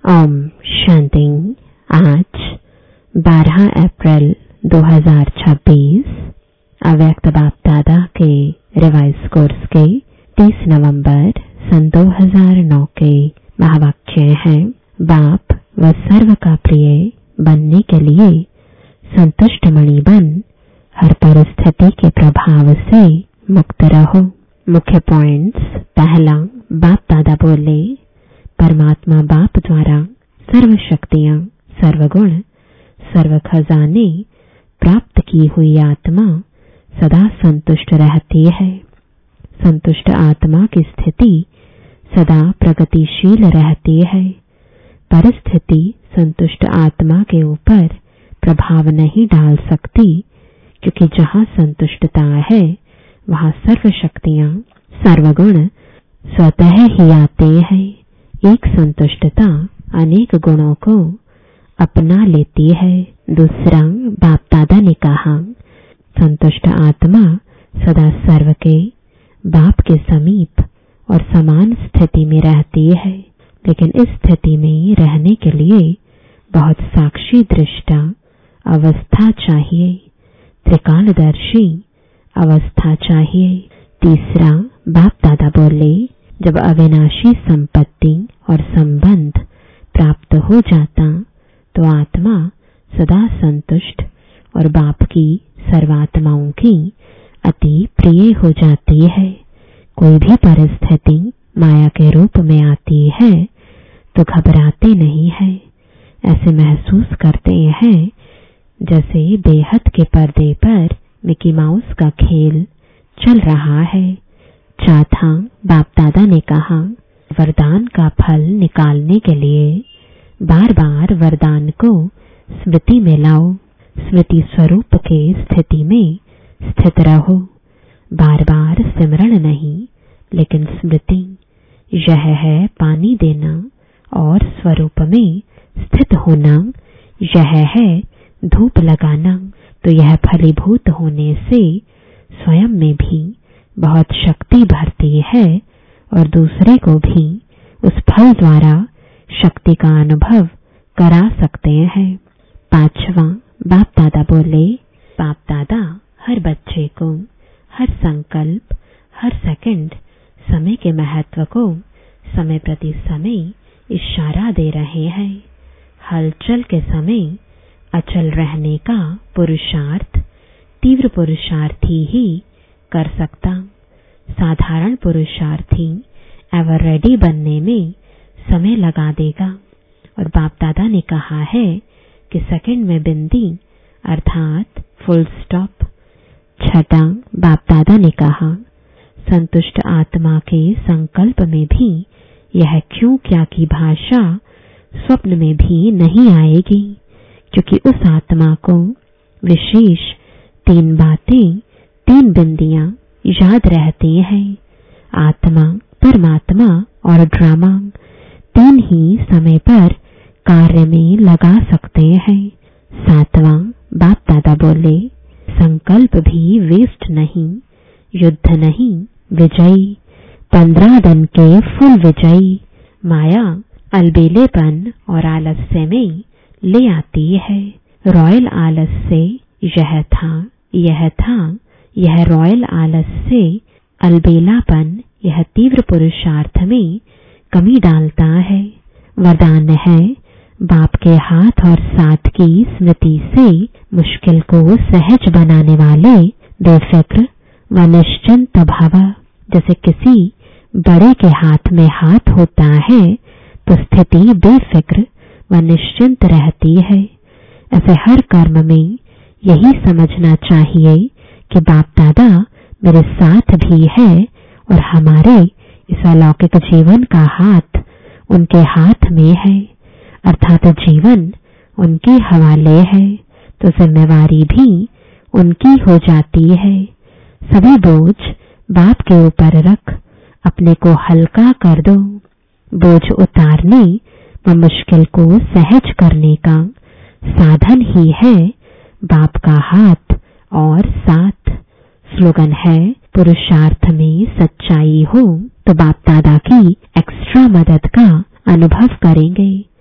ओम शांति। आज 12 अप्रैल 2026 अव्यक्त बाप दादा के रिवाइज कोर्स के 30 नवंबर सन 2009 के महावाक्य हैं। बाप व सर्व का प्रिय बनने के लिए संतुष्ट मणि बन हर परिस्थिति के प्रभाव से मुक्त रहो। मुख्य पॉइंट्स। पहला, बाप दादा बोले, परमात्मा बाप द्वारा सर्व शक्तियां, सर्वगुण, सर्व खजाने प्राप्त की हुई आत्मा सदा संतुष्ट रहती है। संतुष्ट आत्मा की स्थिति सदा प्रगतिशील रहती है। परिस्थिति संतुष्ट आत्मा के ऊपर प्रभाव नहीं डाल सकती, क्योंकि जहां संतुष्टता है वहां सर्व शक्तियां, सर्वगुण स्वतः ही आते हैं। एक संतुष्टता अनेक गुणों को अपना लेती है। दूसरा, बाप दादा ने कहा, संतुष्ट आत्मा सदा सर्व के बाप के समीप और समान स्थिति में रहती है। लेकिन इस स्थिति में रहने के लिए बहुत साक्षी दृष्टा अवस्था चाहिए, त्रिकालदर्शी अवस्था चाहिए। तीसरा, बाप दादा बोले, जब अविनाशी संपत्ति और संबंध प्राप्त हो जाता तो आत्मा सदा संतुष्ट और बाप की सर्वात्माओं की अति प्रिय हो जाती है। कोई भी परिस्थिति माया के रूप में आती है तो घबराते नहीं है। ऐसे महसूस करते हैं जैसे बेहद के पर्दे पर मिकी माउस का खेल चल रहा है। चौथा, बाप दादा ने कहा, वरदान का फल निकालने के लिए बार बार वरदान को स्मृति में लाओ। स्मृति स्वरूप के स्थिति में स्थित रहो। बार बार सिमरण नहीं, लेकिन स्मृति। यह है पानी देना और स्वरूप में स्थित होना। यह है धूप लगाना। तो यह फलीभूत होने से स्वयं में भी बहुत शक्ति भरती है और दूसरे को भी उस फल द्वारा शक्ति का अनुभव करा सकते हैं। पांचवा, बाप दादा बोले, बाप दादा हर बच्चे को हर संकल्प, हर सेकंड समय के महत्व को समय प्रति समय इशारा दे रहे हैं। हलचल के समय अचल रहने का पुरुषार्थ तीव्र पुरुषार्थी ही कर सकता। साधारण पुरुषार्थी एवर रेडी बनने में समय लगा देगा। और बाप दादा ने कहा है कि सेकंड में बिंदी अर्थात फुल स्टॉप। छठा, बाप दादा ने कहा, संतुष्ट आत्मा के संकल्प में भी यह क्यों क्या की भाषा स्वप्न में भी नहीं आएगी, क्योंकि उस आत्मा को विशेष 3 बातें, 3 बिंदियां याद रहती हैं। आत्मा, परमात्मा और ड्रामा 3 ही समय पर कार्य में लगा सकते हैं। सातवां, बाप दादा बोले, संकल्प भी वेस्ट नहीं, युद्ध नहीं, विजयी। 15 दिन के फुल विजयी। माया अलबेलेपन और आलस्य में ले आती है। रॉयल आलस्य यह था, यह था, यह रॉयल आलस्य से अलबेलापन यह तीव्र पुरुषार्थ में कमी डालता है। वरदान है, बाप के हाथ और साथ की स्मृति से मुश्किल को सहज बनाने वाले बेफिक्र व निश्चिंत भाव। जैसे किसी बड़े के हाथ में हाथ होता है तो स्थिति बेफिक्र व निश्चिंत रहती है। ऐसे हर कर्म में यही समझना चाहिए कि बाप दादा मेरे साथ भी है और हमारे इस अलौकिक जीवन का हाथ उनके हाथ में है, अर्थात जीवन उनके हवाले है, तो जिम्मेवारी भी उनकी हो जाती है। सभी बोझ बाप के ऊपर रख अपने को हल्का कर दो। बोझ उतारने व मुश्किल को सहज करने का साधन ही है बाप का हाथ और साथ। स्लोगन है, पुरुषार्थ में सच्चाई हो तो बाप दादा की एक्स्ट्रा मदद का अनुभव करेंगे।